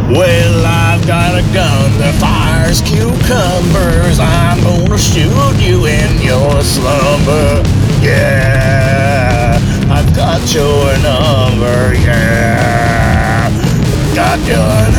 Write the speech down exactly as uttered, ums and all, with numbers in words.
Well, I've got a gun that fires cucumbers. I'm gonna shoot you in your slumber. Yeah, I've got your number. Yeah, got your